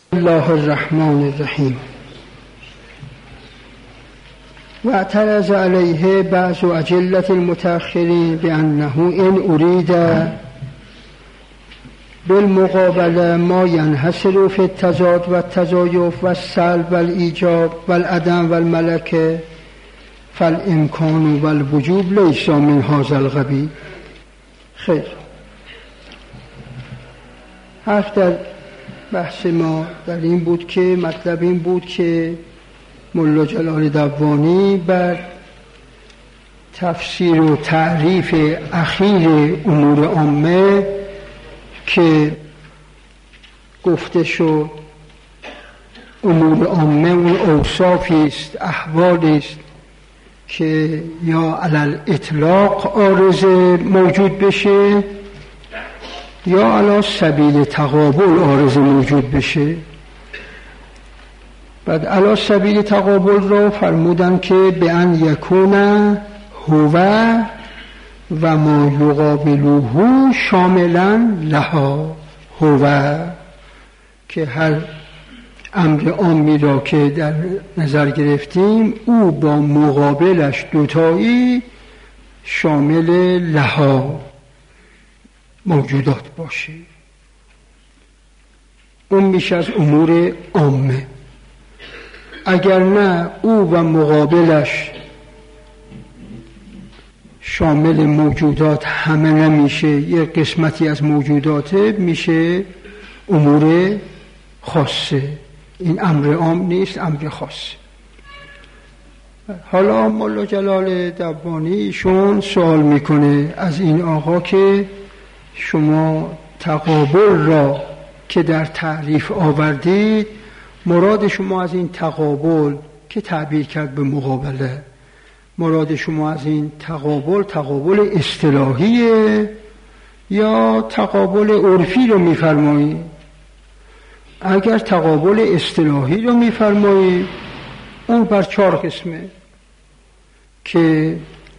الله الرحمن الرحیم. و اعترض علیه بعض اجلة المتأخرین بأنه ان اريد بالمقابله ما ينحصر في التضاد والتضایف والسلب والایجاب والعدم والملکه فالامکان والوجوب لیس من هذا القبیل. خیر، حرف در بحث ما در این بود که مطلب این بود که ملا جلال دوانی بر تفسیر و تعریف اخیر امور عامه که گفته شد امور عامه اون اوصافی است، احوالی است که یا علی الاطلاق عارضه موجود بشه یا علی سبیل تقابل عارضه موجود بشه. بعد علی سبیل تقابل رو فرمودن که به ان یکون هو و ما یقابلوه شاملا لها، هو که هر امر عامی را که در نظر گرفتیم او با مقابلش دوتایی شامل لها موجودات باشه، اون میشه از امور عامه. اگر نه او و مقابلش شامل موجودات همه نمیشه، یک قسمتی از موجودات میشه امور خاصه. این امر عام نیست، امر خاص. حالا ملا جلال دوانی ایشون سوال میکنه از این آقا که شما تقابل را که در تعریف آوردید، مراد شما از این تقابل که تعبیر کرد به مقابله، مراد شما از این تقابل اصطلاحیه یا تقابل عرفی رو میفرمایید؟ اگر تقابل اصطلاحی رو میفرمایید اون بر 4 قسمه که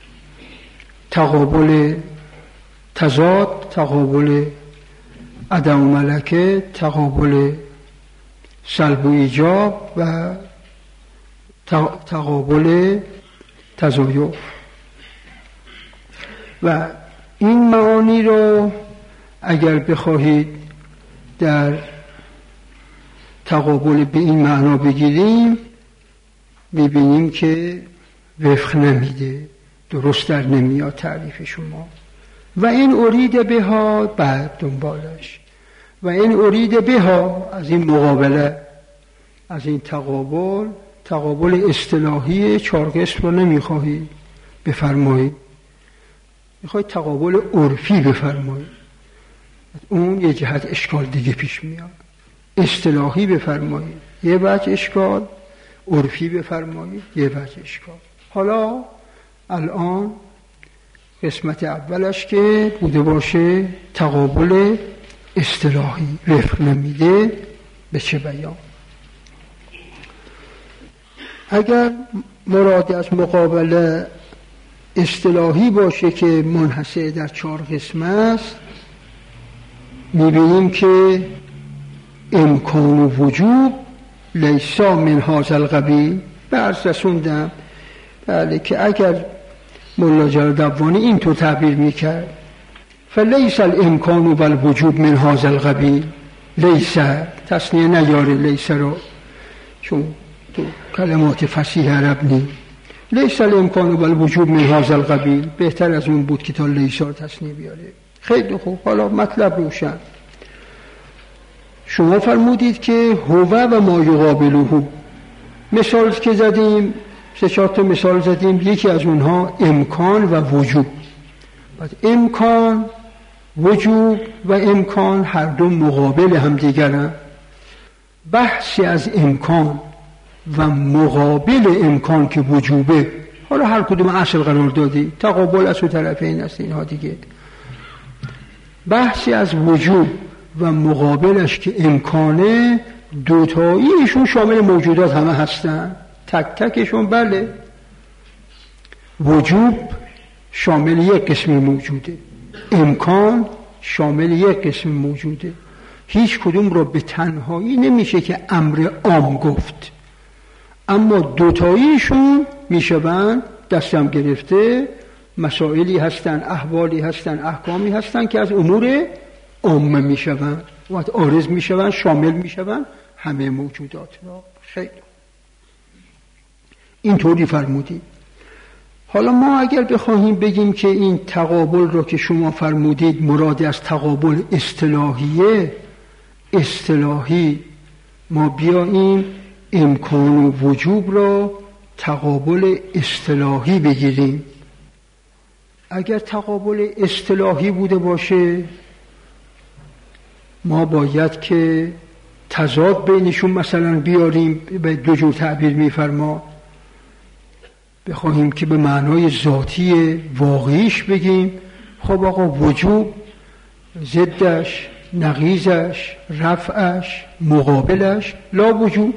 تقابل تضاد، تقابل عدم و ملکه، تقابل سلب و ایجاب و تقابل تضایف. و این معانی رو اگر بخواهید در تقابل به این معنا بگیریم میبینیم که وفق نمیده، درست در نمیاد تعریف شما. و این ارید بها بعد دنبالش، و این ارید بها از این مقابله، از این تقابل اصطلاحی 4 قسم رو نمیخواهید بفرمایید، میخواهید تقابل عرفی بفرمایید، اون یه جهت اشکال دیگه پیش میاد. اصطلاحی بفرمایید یه وجه اشکال، عرفی بفرمایید یه وجه اشکال. حالا الان قسمت اولش که بوده باشه تقابل اصطلاحی وفق نمیده به چه بیان؟ اگر مراد از مقابله اصطلاحی باشه که منحصر در 4 قسم است، میبینیم که امکان و وجوب لیس من هذا القبیل. عرض رسوندم بله که اگر ملا جلال دوانی این تو تعبیر میکرد فلیس الامکان و الوجوب من هذا القبیل، لیس تصنیه نیاره لیس رو، چون تو کلمات فصیح عرب نی، لیس الامکان و الوجوب من هذا القبیل بهتر از اون بود که تا لیس رو تصنیه بیاره. خیلی خوب، حالا مطلب روشن. شما فرمودید که هو و ما یقابلوه، مثال که زدیم 3-4 تا مثال زدیم، یکی از اونها امکان و وجوب. بعد امکان، وجوب و امکان هر دو مقابل هم دیگرن. بحثی از امکان و مقابل امکان که وجوبه، حالا هر کدوم اصل قرار دادی، تقابل از اون طرفین است اینها دیگه. بحثی از وجوب و مقابلش که امکانه، دوتاییشون شامل موجودات همه هستن، تک تکشون. بله، وجوب شامل یک قسم موجوده، امکان شامل یک قسم موجوده. هیچ کدوم رو به تنهایی نمیشه که امر عام گفت، اما دوتاییشون میشوند دستم گرفته مسائلی هستن، احوالی هستن، احکامی هستن که از امور عامه میشوند و عارض میشوند، شامل میشوند همه موجودات را. خیلی اینطوری فرمودید. حالا ما اگر بخواهیم بگیم که این تقابل رو که شما فرمودید مراد از تقابل اصطلاحی، ما بیاییم امکان و وجوب را تقابل اصطلاحی بگیریم. اگر تقابل اصطلاحی بوده باشه ما باید که تضاد بینشون مثلا بیاریم، به دو جور تعبیر میفرما، بخواهیم که به معنای ذاتی واقعیش بگیم خب آقا وجوب ضدش، نقیضش، رفعش، مقابلش لا وجوب.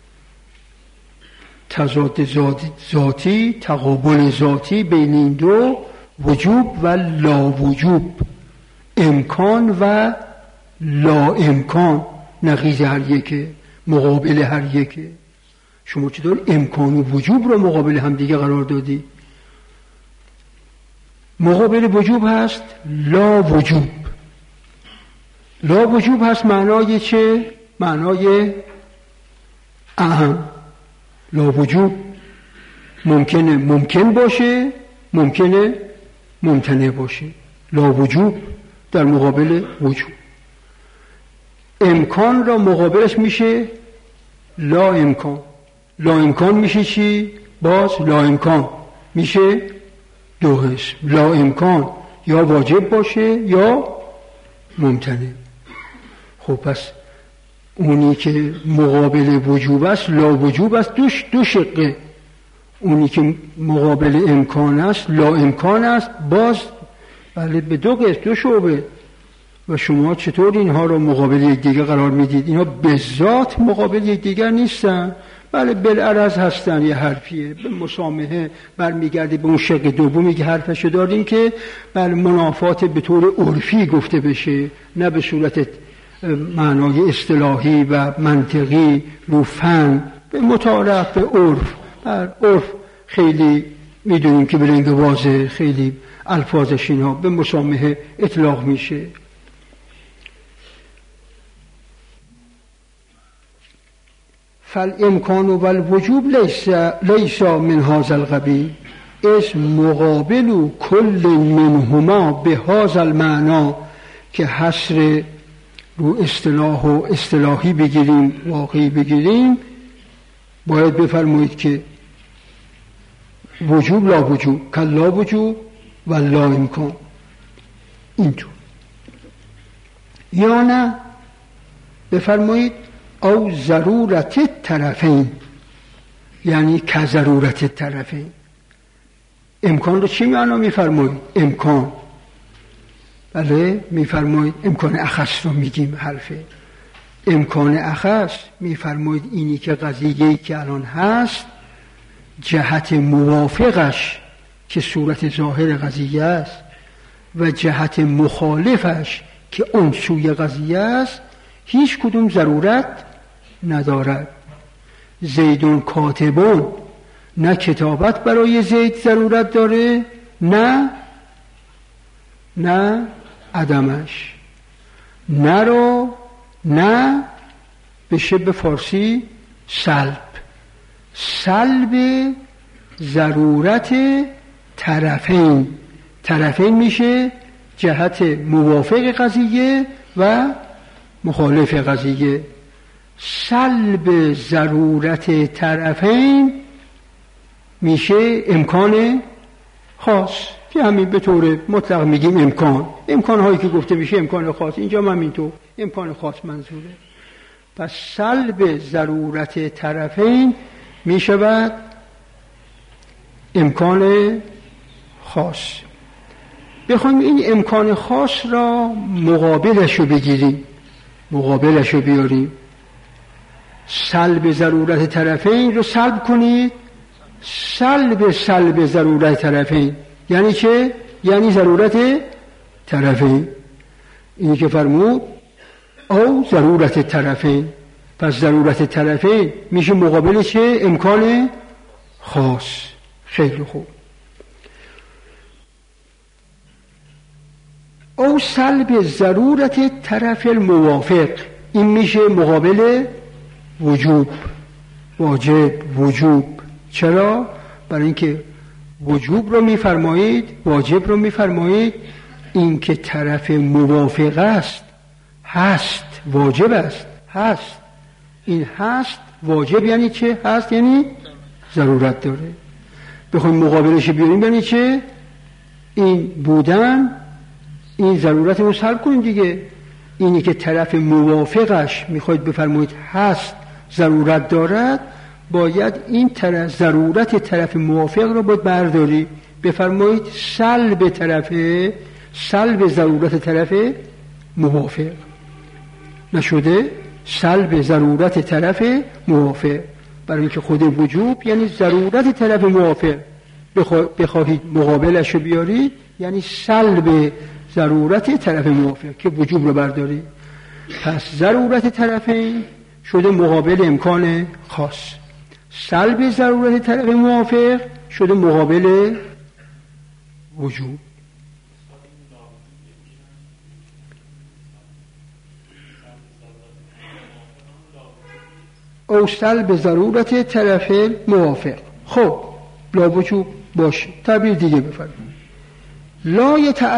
تضاد ذاتی، تقابل ذاتی بین این دو وجوب و لا وجوب، امکان و لا امکان، نقیض هر یکه، مقابل هر یکه. شما چطور امکان و وجوب رو مقابل هم دیگه قرار دادی؟ مقابل وجوب هست لا وجوب. لا وجوب هست معنای چه؟ معنای اهم. لا وجوب ممکنه ممکن باشه، ممکنه ممتنع باشه. لا وجوب در مقابل وجوب. امکان را مقابلش میشه لا امکان. لا امکان میشه چی؟ باز لا امکان میشه دو قسم. لا امکان یا واجب باشه یا ممتنع. خب پس اونی که مقابل وجوب است لا وجوب است، دو شقه. اونی که مقابل امکان است لا امکان است، باز بله به دو قسم، دو شعبه. و شما چطور اینها رو مقابل یکدیگر قرار میدید؟ اینها به ذات مقابل یکدیگر نیستن، بله بالعرض هستن. یه حرفیه به مسامحه برمیگرده به اون شق دومی که حرفشو داریم که بله منافات به طور عرفی گفته بشه، نه به صورت معنای اصطلاحی و منطقی رو فن، به متعارف، به عرف. عرف خیلی میدونیم که به رنگ واضح خیلی الفاظش اینا به مسامحه اطلاق میشه. فالامکان و الوجوب لیس من هذا القبیل اسم مقابل کل منهما به هذا المعنی، که حصر رو اصطلاح و اصطلاحی بگیریم، واقعی بگیریم، باید بفرمایید که وجوب لا وجوب، کلا وجوب و لا امکان، اینطور. یا نه بفرمایید او ضرورت طرفین، یعنی که ضرورت طرفین. امکان رو چی معنا میفرمایید؟ امکان، بله میفرمایید امکان اخص رو میگیم. حرفه امکان اخص میفرمایید اینی که قضیه‌ای که الان هست جهت موافقش که صورت ظاهر قضیه است و جهت مخالفش که اون سوی قضیه است هیچ کدوم ضرورت ندارد. زیدون کاتبون، نه کتابت برای زید ضرورت داره، نه عدمش. نه رو نه بشه به فارسی سلب ضرورت طرفین. طرفین میشه جهت موافق قضیه و مخالف قضیه. سلب ضرورت طرفین میشه امکان خاص، که همین به طور مطلق میگیم امکان هایی که گفته میشه امکان خاص. اینجا من اینطور امکان خاص منظوره. پس سلب ضرورت طرفین میشود امکان خاص. بخوایم این امکان خاص را مقابلش رو بگیریم، مقابلش رو بیاریم. سلب ضرورت طرفین رو سلب کنید. سلب ضرورت طرفین یعنی چه؟ یعنی ضرورت طرفین. اینی که فرمود او ضرورت طرفین. پس ضرورت طرفین میشه مقابل چه؟ امکان خاص. خیلی خوب. او سلب ضرورت طرف الموافق، این میشه مقابل وجوب، واجب، وجوب. چرا؟ برای اینکه وجوب رو میفرمایید، واجب رو میفرمایید، این که طرف موافق است هست، واجب است هست. این هست واجب یعنی چه؟ هست یعنی ضرورت داره. بخوایم مقابلش بیاریم یعنی چه؟ این بودن، این ضرورت رو سلب کنیم دیگه. اینی که طرف موافقش میخواید بفرمایید هست، ضرورت دارد، باید این طرف ضرورت طرف موافق رو باید برداری، بفرمایید سلب ضرورت طرف موافق. نشده؟ سلب ضرورت طرف موافق. برای اینکه خود وجوب یعنی ضرورت طرف موافق، بخواهید مقابلش رو بیارید یعنی سلب ضرورت طرف موافق که وجوب رو برداری. پس ضرورت طرفین شده مقابل امکان خاص، سلب ضرورت طرف موافق شده مقابل وجوب. او سلب ضرورت طرف موافق. خب لا وجوب باشه. تعبیر دیگه بفرمایید. لا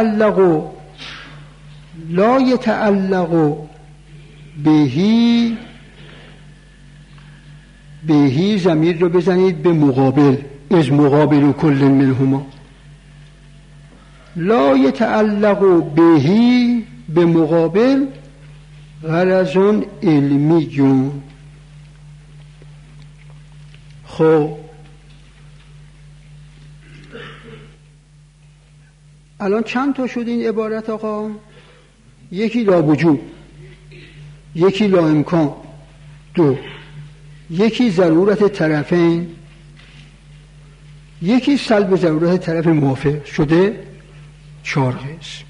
یتعلق بهی ضمیر رو بزنید به مقابل، از مقابل کل منهما. لا یتعلق بهی به مقابل غرض علمی. خب الان چند تا شد این عبارت آقا؟ یکی لا وجوب، یکی لا امکان، دو، یکی ضرورت طرفین، یکی سلب ضرورت طرف موافق، شده 4 قسم.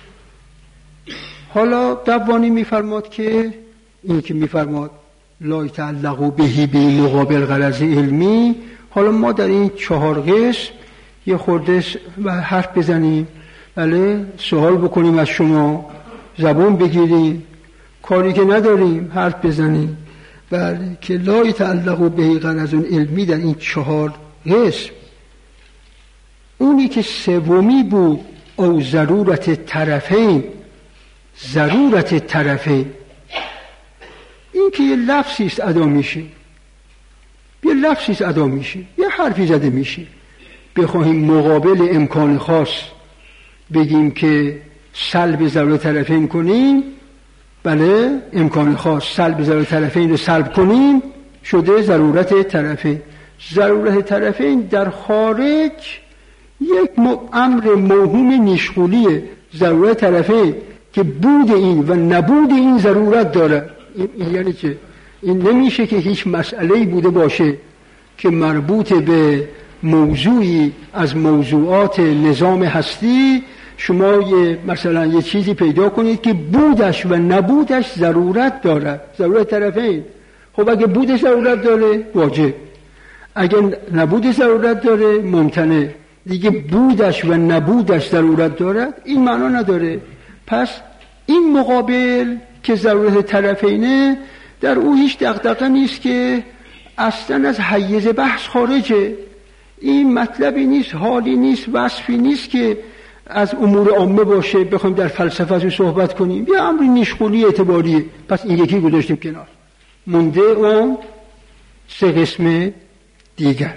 حالا دبانی میفرماد که این که میفرماد لا یتعلق بهی به مقابل غرض علمی، حالا ما در این 4 قسم یه خورده حرف بزنیم، بله، سوال بکنیم از شما، زبون بگیریم، کاری که نداریم حرف بزنیم. بله، که لا یتعلق بهی غرض علمی در این 4 قسم، اونی که سومی بود او ضرورت طرفین، ضرورت طرفین، این که یه لفظیست ادا میشه، یه لفظیست ادا میشه، یه حرفی زده میشه. بخواهیم مقابل امکان خاص بگیم که سلب ضرورت طرفین کنیم، بله، امکان خاص سلب ضرورت طرفین رو سلب کنیم، شده ضرورت طرفین. ضرورت طرفین در خارج یک امر موهوم نیشغولیه. ضرورت طرفین که بود این و نبود این ضرورت داره. این یعنی چه؟ این نمیشه که هیچ مسئله‌ای بوده باشه که مربوط به موضوعی از موضوعات نظام هستی شما مثلا یه چیزی پیدا کنید که بودش و نبودش ضرورت داره، ضرورت طرفین. خب اگه بودش ضرورت داره واجب، اگه نبودش ضرورت داره ممتنع. دیگه بودش و نبودش ضرورت داره این معنا نداره. پس این مقابل که ضرورت طرفینه، در او هیچ دغدغه نیست که اصلا از حیز بحث خارجه. این مطلبی نیست، حالی نیست، وصفی نیست که از امور عامه باشه بخوایم در فلسفه ازش صحبت کنیم. یه امر نیشغولی اعتباریه. پس این یکی گذاشتیم کنار، مونده اون 3 قسم دیگر.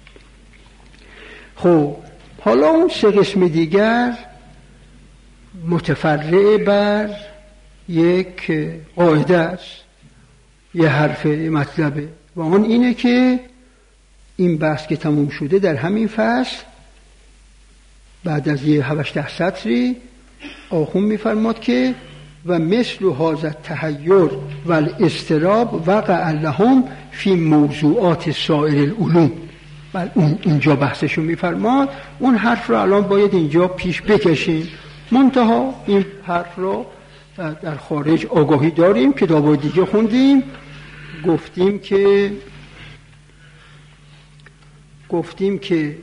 خب حالا اون 3 قسم دیگر متفرع بر یک قاعده است، یه حرف مطلبه، و اون اینه که این بحث که تموم شده در همین فصل بعد از یه 7-8 سطری آخون میفرماد که و مثل هذا التحیر و الاضطراب وقع لهم فی موضوعات سایر العلوم. و اینجا بحثشو میفرماد. اون حرف رو الان باید اینجا پیش بکشیم، منتها این حرف رو در خارج آگاهی داریم، کتاب‌های دیگه خوندیم، گفتیم که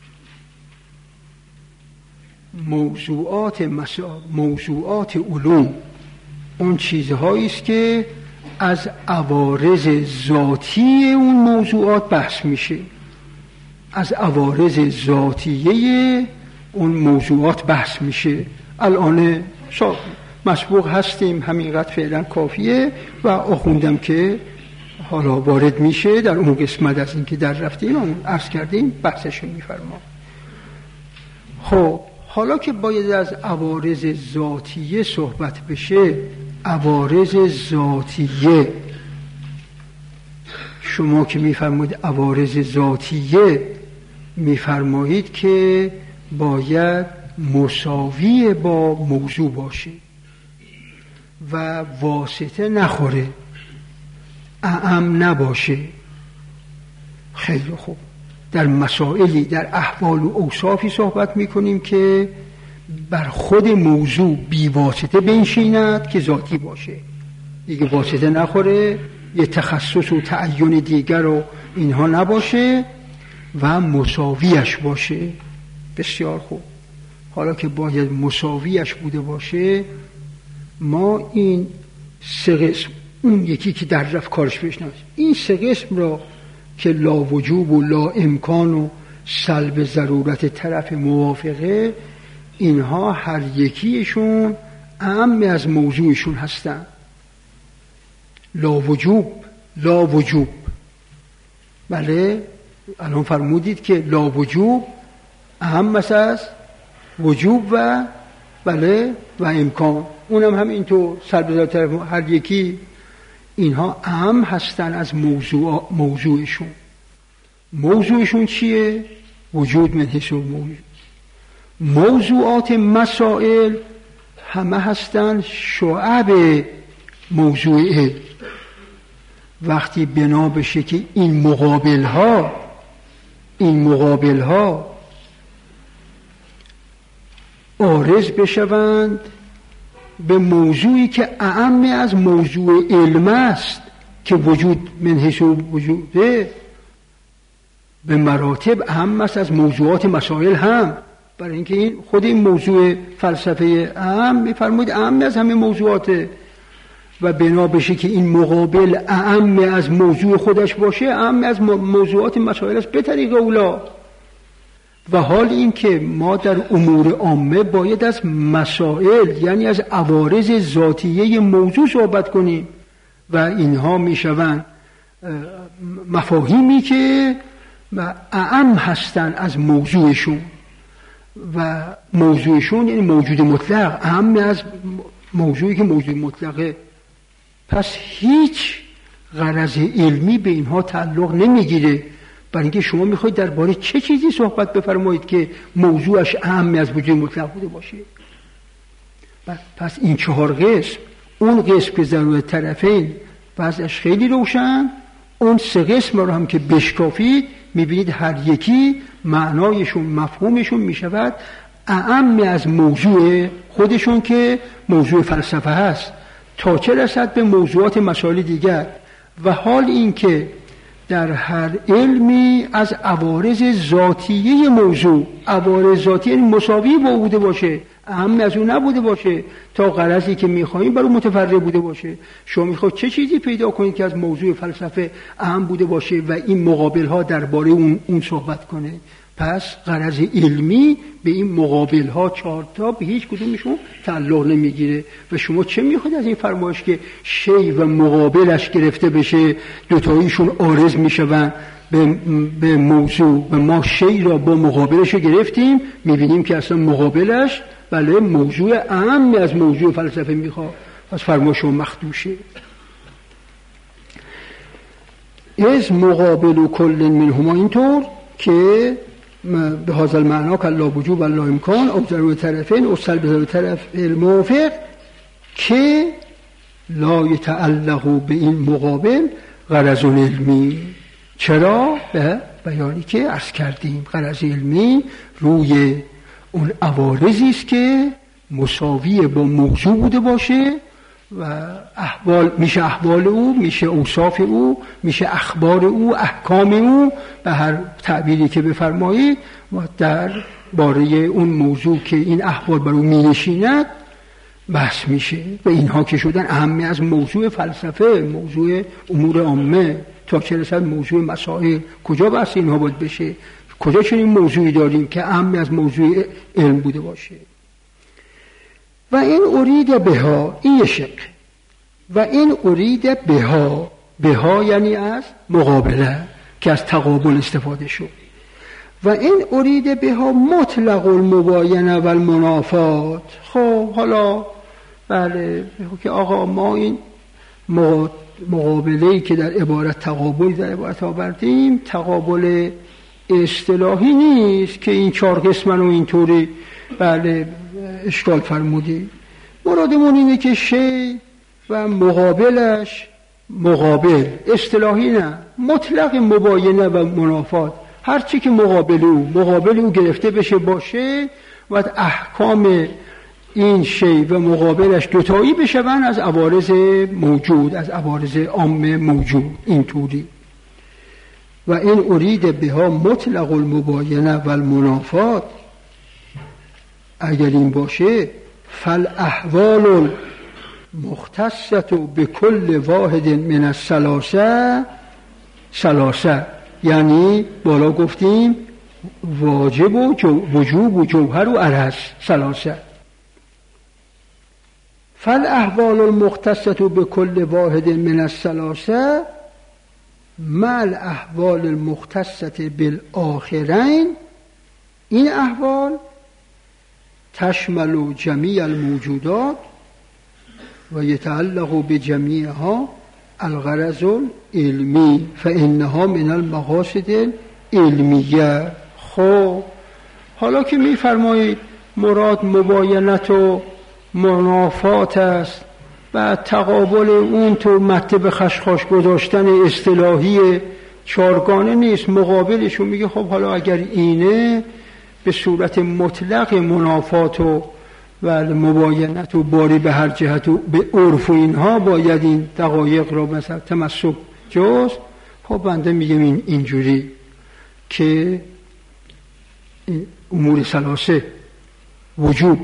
موضوعات علوم اون چیزهایی است که از عوارض ذاتی اون موضوعات بحث میشه، از عوارض ذاتیه اون موضوعات بحث میشه. الان مسبوق هستیم، همینقدر فعلا کافیه و آخوندم که حالا وارد میشه در اون قسمت از این که در رفتیم اون عرض کردیم بحثشون میفرما. خب حالا که باید از عوارض ذاتیه صحبت بشه، عوارض ذاتیه شما که میفرمایید عوارض ذاتیه، میفرمایید که باید مساوی با موضوع باشه و واسطه نخوره، اعم نباشه. خیلی خوب، در مسائلی در احوال و اوصافی صحبت میکنیم که بر خود موضوع بی واسطه بنشیند که ذاتی باشه، دیگه واسطه نخوره، یه تخصص و تعین دیگر و اینها نباشه و مساویش باشه. بسیار خوب، حالا که باید مساویش بوده باشه، ما این سه قسم، اون یکی که در رفت کارش پیش نمید، این سه قسم را که لا وجوب و لا امکان و سلب ضرورت طرف موافقه، اینها هر یکیشون اعم از موضوعشون هستن. لا وجوب بله، الان فرمودید که لا وجوب اهم از وجوب و بله و امکان، اونم هم اینطور سلب ضرورت طرف هر یکی اینها اهم هستن از موضوعشون چیه؟ وجود من حیث موجود. موضوعات مسائل همه هستن شعب موضوع. وقتی بنا بشه که این مقابل ها عارض بشوند به موضوعی که اعم از موضوع علم است که وجود من حیث وجوده، به مراتب اهم است از موضوعات مسائل هم، برای اینکه این خود این موضوع فلسفه اهم میفرمایید اهم از همه موضوعاته و بنا بشه که این مقابل اهم از موضوع خودش باشه، اهم از موضوعات مسائل است به طریق اولا. و حال این که ما در امور عامه باید از مسائل یعنی از عوارض ذاتیه موضوع صحبت کنیم و اینها میشوند مفاهیمی که اعم هستن از موضوعشون و موضوعشون یعنی موجود مطلق اهم از موضوعی که موجود مطلقه. پس هیچ غرض علمی به اینها تعلق نمیگیره، برای اینکه شما میخواید درباره چه چیزی صحبت بفرمایید که موضوعش اهم از وجود مطلق بوده باشه. پس این چهار قسم، اون قسم که ضرورت طرفین وضعش خیلی روشن، اون سه قسم رو هم که بشکافید میبینید هر یکی معنایشون مفهومشون میشود اعم از موضوع خودشون که موضوع فلسفه هست تا چه رسد به موضوعات مسائل دیگر. و حال این که در هر علمی از عوارض ذاتیه موضوع، عوارض ذاتی یعنی مساوی با بوده باشه، اهم از اون نبوده باشه تا غرضی که میخواییم برای متفرع بوده باشه. شما میخواید چه چیزی پیدا کنید که از موضوع فلسفه اهم بوده باشه و این مقابل ها درباره اون صحبت کنه. پس غرض علمی به این مقابل ها 4 تا به هیچ کدومشون تعلق نمیگیره. و شما چه میخواید از این فرمایش که شی و مقابلش گرفته بشه دوتاییشون عارض میشون به موضوع و ما شی را با مقابلش گرفتیم، میبینیم که اصلا مقابلش بله موضوع اهم از موضوع فلسفه میخواد. پس فرمایش مخدوشه. از مقابل و کل منهما اینطور که به هذا المعنى که لا وجوب و لا امکان او ضرورت طرفین او سلب ضرورت طرف الموافق که لا یتعلق به این مقابل غرض علمی. چرا؟ به بیانی که عرض کردیم غرض علمی روی اون عوارضی است که مساوی با موضوع بوده باشه و میشه احوال او، میشه اوصاف او، میشه اخبار او، احکام او، به هر تعبیری که بفرمایید، و در باره اون موضوع که این احوال بر او مینشیند بحث میشه. و اینها که شدن اهمی از موضوع فلسفه، موضوع امور عامه، تا چه رسد موضوع مسائل. کجا بحث اینها باید بشه؟ کجا چنین موضوعی داریم که اهمی از موضوع علم بوده باشه؟ و این ارید بها، این یه شق. و این ارید بها یعنی از مقابله که از تقابل استفاده شد. و این ارید بها مطلق المباینه و المنافات. خب حالا بله که آقا ما این مقابله‌ای که در عبارت تقابل در عبارت آوردیم تقابل اصطلاحی نیست که این 4 قسمن و اینطوری بله اشکال فرمودی. مرادمون اینه که شی و مقابلش مقابل، اصطلاحی نه، مطلق مباینه و منافات، هر چی که مقابل او گرفته بشه باشه و احکام این شی و مقابلش دوتایی بشون از عوارض موجود، از عوارض عام موجود اینطوری. و این ارید بها مطلق المباینه و المنافات، اگر این باشه فالاحوال المختصه بكل واحد من الثلاثه، یعنی بالا گفتیم واجب و وجوب و جوهر و عرض ثلاثه. فالاحوال المختصه بكل واحد من الثلاثه مع الاحوال المختصه بالآخرین، این احوال تشمل جمیع الموجودات و یتعلق بجمیعها الغرض العلمی فانها من المقاصد العلمیه. خب حالا که میفرمایید مراد مباینت و منافات است و تقابل اون تو مطلب خشخاش گذاشتن اصطلاحی 4گانه نیست، مقابلشون میگه خب حالا اگر اینه به صورت مطلق منافات و مباینت و باری به هر جهت و به عرف و اینها باید این دقایق را مثلا تمسک جز. خب بنده میگم اینجوری که امور ثلاثه وجوب،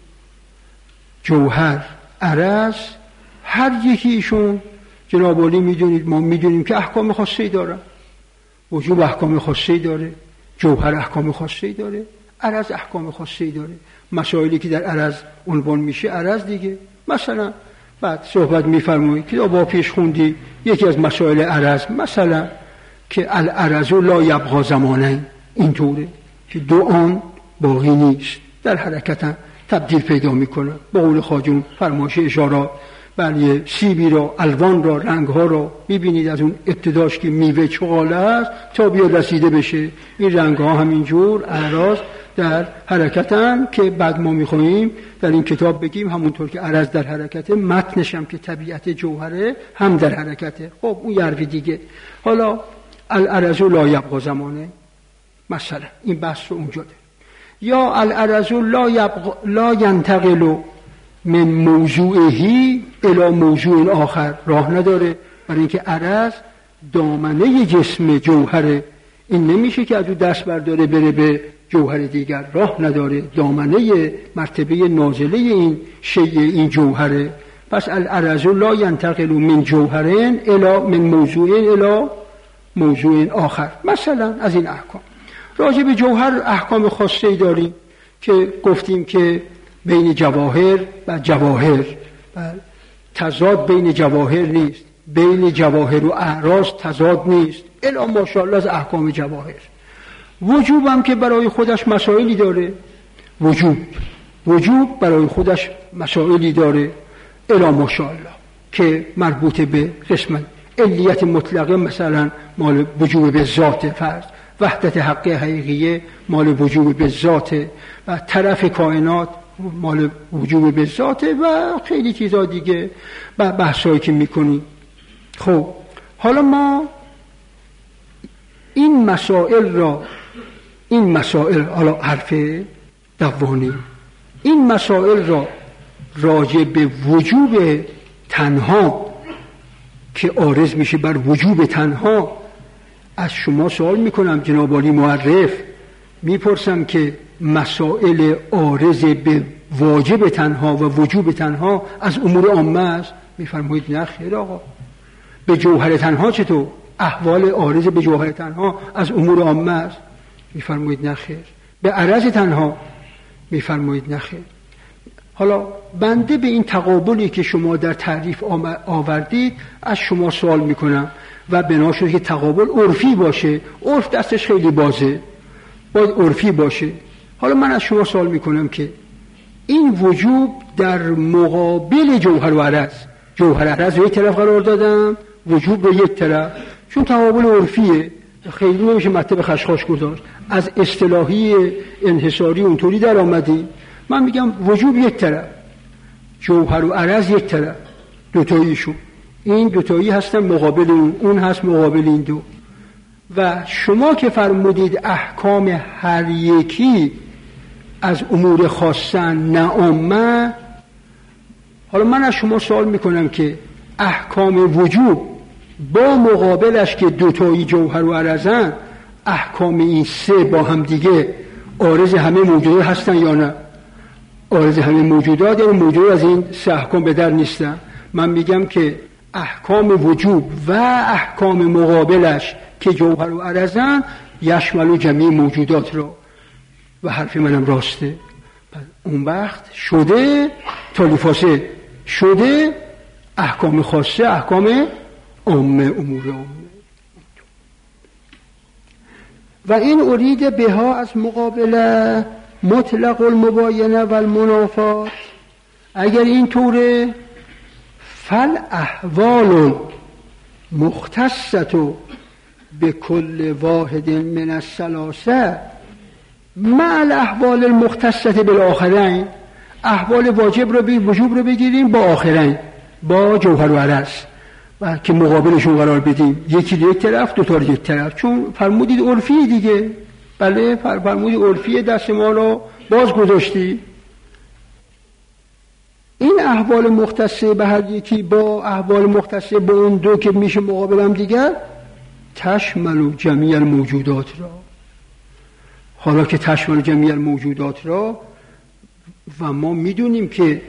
جوهر، عرض، هر یکیشون جناب عالی میدونید، ما میدونیم که احکام خاصی داره. وجوب احکام خاصی داره، جوهر احکام خاصی داره، عرض احکام خاصی داره. مسائلی که در عرض عنوان میشه عرض دیگه. مثلا بعد صحبت میفرمایید که با پیش خوندی یکی از مسائل عرض مثلا که العرض لا یبقا زمانه، اینطوره که دو آن باقی نیست، در حرکت تبدیل پیدا میکنه. با قول خواجون فرمایش اشارات بله سیبی را، الوان را، رنگ ها را میبینید از اون ابتداش که میوه چغاله است تا بیا رسیده بشه این رنگ ها همینجور اعراض در حرکتن که بعد ما میخواییم در این کتاب بگیم همونطور که عرض در حرکته، متنش هم که طبیعت جوهره هم در حرکته. خب اون یروی دیگه. حالا العرض لا یبقا زمانه مثلا این بحث رو اونجا ده. یا العرض لا ینتقل من موضوعهی الی موضوع آخر، راه نداره، برای اینکه عرض دامنه جسم جوهره، این نمیشه که از او دست برداره بره به جوهر دیگر، راه نداره، دامنه مرتبه نازله این شیء این جوهره. پس العرض لا ینتقل من جوهرین الی من موضوعین الی موضوع آخر. مثلا از این احکام راجع به جوهر احکام خاصی داریم که گفتیم که بین جواهر و جواهر تضاد بین جواهر نیست، بین جواهر و اعراض تضاد نیست الا ماشاءالله از احکام جواهر. وجوب هم که برای خودش مسائلی داره، وجوب برای خودش مسائلی داره الا ماشاءالله که مربوط به قسم علیت مطلقه، مثلا مال وجوب به ذات فرض، وحدت حق حقیقیه مال وجوب به ذات و طرف کائنات مال وجوب به ذات و خیلی چیزا دیگه و بحثایی که میکنیم. خب حالا ما این مسائل حالا حرف دوانی این مسائل را راجع به وجوب تنها که عارض میشه بر وجوب تنها از شما سوال میکنم جناب عالی معرف، میپرسم که مسائل عارض به واجب تنها و وجوب تنها از امور عامه است؟ میفرمایید نه خیر آقا. به جوهر تنها چطور؟ احوال عارض به جوهر تنها از امور عامه است؟ میفرمایید نه خیر. به عرض تنها؟ میفرمایید نه خیر. حالا بنده به این تقابلی که شما در تعریف آوردید از شما سوال میکنم و بنا شده که تقابل عرفی باشه، عرف دستش خیلی بازه، باید عرفی باشه. حالا من از شما سوال میکنم که این وجوب در مقابل جوهر و عرض، جوهر و عرض رو یک طرف قرار دادم، وجوب رو یک طرف، چون تقابل عرفیه خیلی نمیشه مطلب خشخاش گذاشت، از اصطلاحی انحصاری اونطوری در آمدیم. من میگم وجوب یک طرف، جوهر و عرض یک طرف، دوتاییشون این دوتایی هستن مقابل اون هست مقابل این دو. و شما که فرمودید احکام هر یکی از امور خاصن نه عامه، حالا من از شما سوال میکنم که احکام وجوب با مقابلش که دوتایی جوهر و عرضن، احکام این سه با هم دیگه عارض همه موجودات هستن یا نه؟ عارض همه موجودات، یعنی موجود از این سه احکام به در نیستن. من میگم که احکام وجوب و احکام مقابلش که جوهر و عرضن یشمل جمیع موجودات را، و حرف منم راسته. اون وقت شده تالیفاسه، شده احکام خاصه، احکام عامه، امور عامه. و این ارید بها از مقابله مطلق المباینه و المنافات. اگر این طوره فل احوال مختصت به کل واحد من الثلاثه مع الاحوال المختصه بالاخرین. احوال واجب رو وجوب رو بگیریم با آخرین، با جوهر و عرض، و که مقابلشون قرار بدیم، یکی یک طرف دو تا یک طرف. چون فرمودید عرفی دیگه، بله فرمودید عرفی، دست ما رو باز گذاشتی. این احوال مختصه به هر یکی با احوال مختصه به اون دو که میشه مقابل هم دیگر، تشمل جمیع الموجودات را. حالا که تشمل جمیع الموجودات را و ما میدونیم که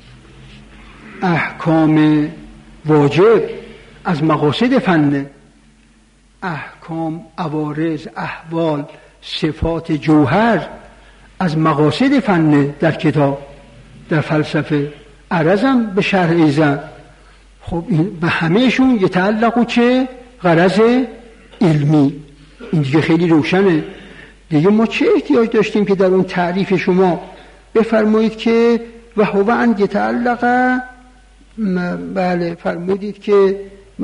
احکام واجب از مقاصد فن، احکام، عوارض، احوال، صفات، جوهر از مقاصد فن در کتاب، در فلسفه، عرضم به شرح ایزن. خب این به همهشون یتعلق و چه؟ غرض علمی. این دیگه خیلی روشنه دیگه. ما چه احتیاج داشتیم که در اون تعریف شما بفرمایید که و هو ان یتعلق، بله فرمودید که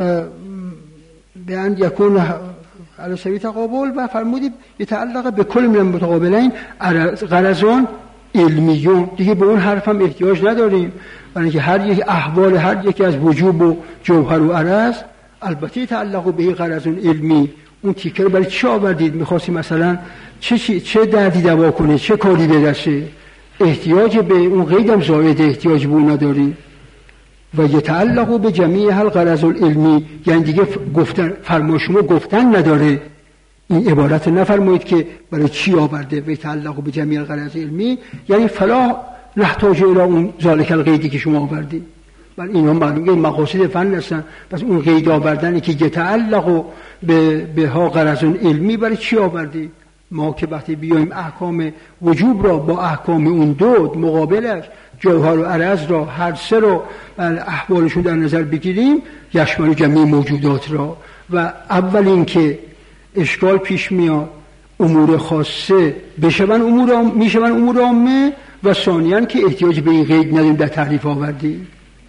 به ان یکون علی سبیل تقابل، و فرمودید یتعلق به کل من المتقابلین غرضان علمیون. دیگه به اون حرف هم احتیاج نداریم، برای اینکه هر یک احوال هر یکی از وجوب و جوهر و عرض البته یتعلق به غرضان علمی. اون تیکه رو برای چی آوردید؟ می‌خواستید مثلا چه دردی دوا کنه، چه کاری برسه؟ احتیاج به اون قیدم زائد، احتیاج به اون نداریم. و یتعلق به جمیع الغرض العلمی، یعنی دیگه گفتن فرما شما گفتن نداره. این عبارت نفرمایید که برای چی آورده و یتعلق به جمیع الغرض العلمی، یعنی فلا نحتاج الی اون ذالک القیدی که شما آوردید. ولی اینا معلومه مقاصد فن هستن، پس اون قید آوردنی که یتعلق به ها غرض علمی برای چی آوردید؟ ما که وقتی بیایم احکام وجوب را با احکام اون دو مقابلش جوهر و عرض را هر سه رو احوالشون در نظر بگیریم، یشمل جمیع موجودات را. و اول این که اشکال پیش میاد امور خاصه میشون امور عامه، و ثانیاً که احتیاج به این قید نداریم در تعریف آوردیم.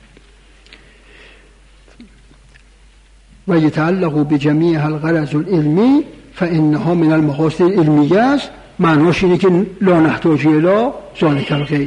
و یتعلق به جمیع الغرض العلمی فانها من المقاصد العلمیه است. معناش اینه که لا نحتاج الی ذالک القید.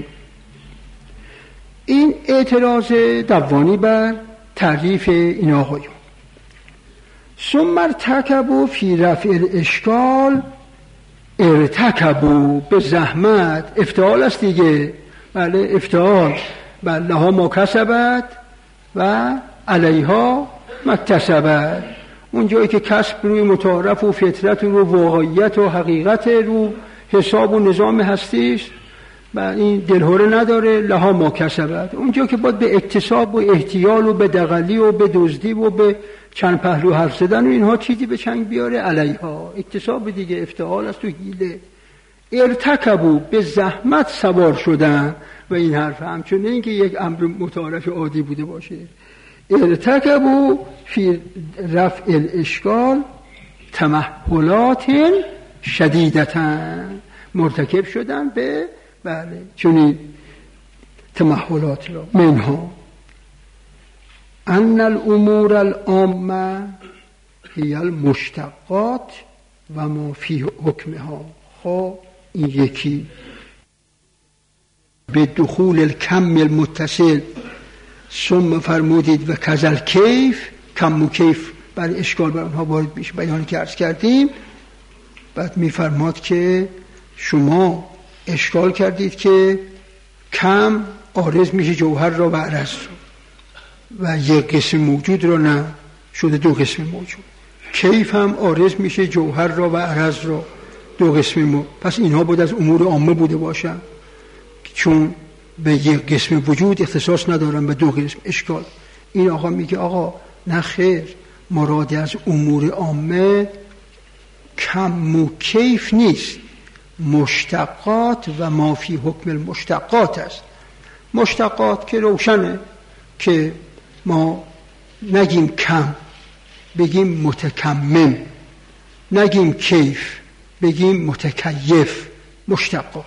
این اعتراض دوانی بر تعریف این آقایون. ثم ارتکبوا فی رفع الاشکال، ارتکبوا به زحمت، افتعال است دیگه، بله افتعال، بله لها ما کسبت و علیها ما اکتسبت. اون جایی که کسب روی متعارف و فطرت و واقعیت و حقیقت رو حساب و نظام هستیش و این دلهوره نداره، لها ما کسبت. اونجا که باید به اکتساب و احتیال و به دغلی و به دزدی و به چند پهلو حرف زدن و اینها چیزی به چنگ بیاره، علیها اکتساب دیگه افتعال است و حیله. ارتکبوا به زحمت سوار شدن و این حرف همچون این که یک امر متعارف عادی بوده باشه. ارتکبوا فی رفع الاشکال تمهلات شدیدتن، مرتکب شدن به بله چنین تمهلات را. منها ان الامور العامه هی المشتقات و ما فی حکمها. خب این یکی به دخول الکم المتصل ثم فرمودید و کذل کیف، کم و کیف برای اشکال بر اونها وارد میشه، بیانی که عرض کردیم. بعد میفرماد که شما اشکال کردید که کم عارض میشه جوهر را و عرض را و یک قسم موجود را نه شده دو قسم موجود. کیف هم عارض میشه جوهر را و عرض را دو قسم پس اینها بود از امور عامه بوده باشن چون به یک قسم وجود اختصاص ندارن به دو قسم. اشکال این آقا میگه آقا نه خیر، مراد از امور عامه کم و کیف نیست، مشتقات و ما فی حکم المشتقات است. مشتقات که روشنه که ما نگیم کم بگیم متکمم، نگیم کیف بگیم متکیف. مشتقات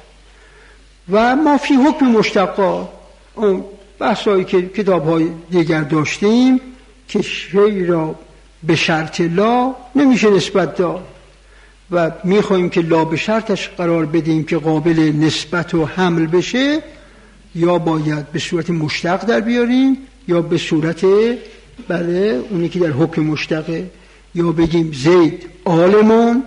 و ما فی حکم مشتقات اون بحثایی که کتاب‌های دیگر داشتیم که شیء را به شرط لا نمیشه نسبت داد و میخوایم که لا به شرطش قرار بدیم که قابل نسبت و حمل بشه، یا باید به صورت مشتق در بیاریم یا به صورت بله اونی که در حکم مشتقه، یا بگیم زید عالمون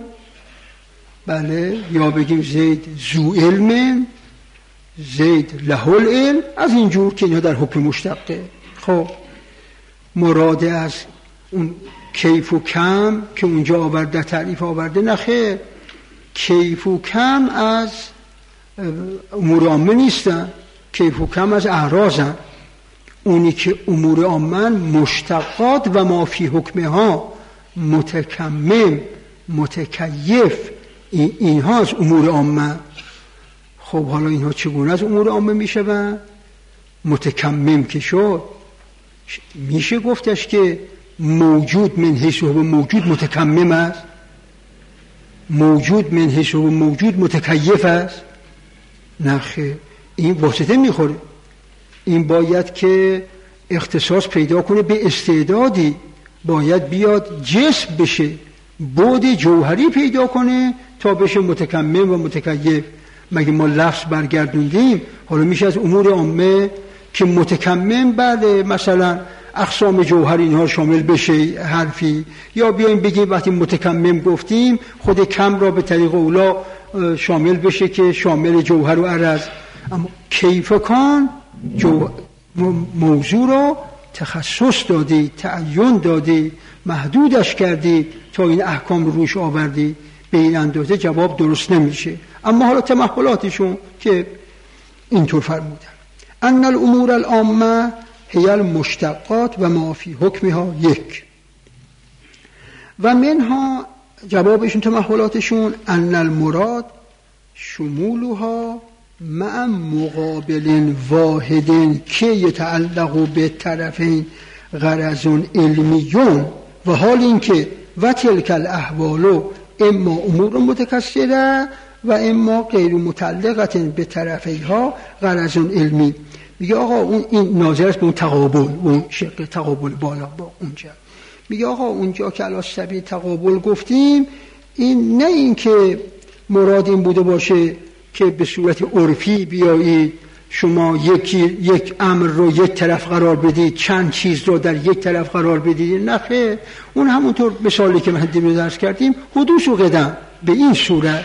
بله، یا بگیم زید ذو علم، زید له العلم، از اینجور که اینا در حکم مشتقه. خب مراد از اون کیف و کم که اونجا آورده تعریف آورده نخیر، کیف و کم از امور عامه نیستن، کیف و کم از اعراضن. اونی که امور عامه مشتقات و ما فی حکمها متکمم متکیف اینها از امور عامه. خب حالا اینها چگونه از امور عامه میشوند؟ متکمم که شد میشه گفتش که موجود من حیث و موجود متکمم است، موجود من حیث و موجود متکیف است؟ نخیر، این واسطه میخوره. این باید که اختصاص پیدا کنه به استعدادی، باید بیاد جسم بشه، بعد جوهری پیدا کنه تا بشه متکمم و متکیف. مگه ما لفظ برگردوندیم حالا میشه از امور عامه که متکمم بله مثلا اقسام جوهر اینها شامل بشه حرفی، یا بیایم بگیم وقتی متکمم گفتیم خود کم را به طریق اولا شامل بشه که شامل جوهر و عرض. اما کیف کان موضوع را تخصص دادی، تعین دادی، محدودش کردی تا این احکام رو روش آوردی، به این اندازه جواب درست نمیشه. اما حالا تمهلاتشون که اینطور فرمودن ان الامور العامه هی المشتقات و ما فی حکمها یک و منها جوابشون تمهلاتشون ان المراد شمولها مع مقابل واحد که یتعلق به طرفین غرض علمیون و حال اینکه و تلک الاحوال اما امور متکثره و اما غیر متعلقت به طرفیها غرض علمی. میگه آقا اون این ناظر است به اون تقابل، اون شق تقابل بالا با اونجا. میگه آقا اونجا که علی سبیل تقابل گفتیم این نه این که مراد این بوده باشه که به صورت عرفی بیایید شما یک امر رو یک طرف قرار بدید، چند چیز رو در یک طرف قرار بدید. نه اون همونطور مثالی که من دیروز درس کردیم حدوث و قدم به این صورت،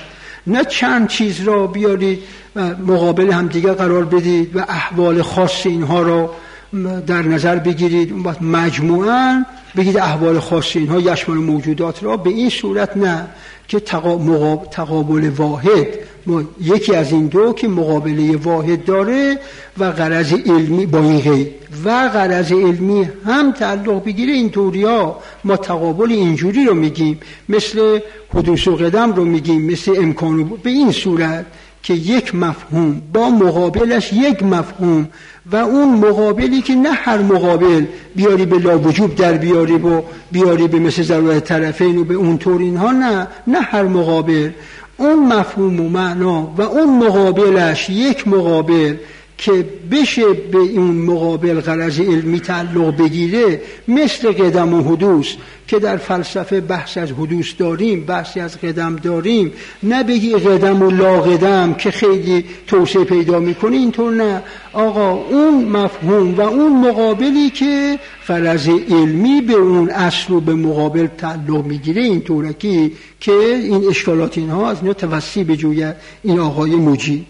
نه چند چیز را بیارید مقابل هم دیگه قرار بدید و احوال خاص اینها را در نظر بگیرید، اون وقت مجموعاً بگید احوال خاص اینها یشمل موجودات را. به این صورت نه که تقابل واحد، یکی از این دو که مقابله واحد داره و غرض علمی با این غیر و غرض علمی هم تعلق بگیره. این طوریا ما تقابل اینجوری رو میگیم، مثل حدوث و قدم رو میگیم، مثل امکان. به این صورت که یک مفهوم با مقابلش یک مفهوم و اون مقابلی که نه هر مقابل بیاری به لا وجوب در بیاری به مثل ضرورت طرفین و به اون طور اینها، نه هر مقابل اون مفهوم و معنا و اون مقابلش یک مقابل که بشه به اون مقابل غرض علمی تعلق بگیره، مثل قدم و حدوث که در فلسفه بحث از حدوث داریم، بحثی از قدم داریم. نه بگی قدم و لا قدم که خیلی توسعه پیدا میکنه، اینطور نه. آقا اون مفهوم و اون مقابلی که غرض علمی به اون اصل و به مقابل تعلق میگیره، اینطوره که این اشکالات اینها از اینا توسیع بجوید این آقای مجید.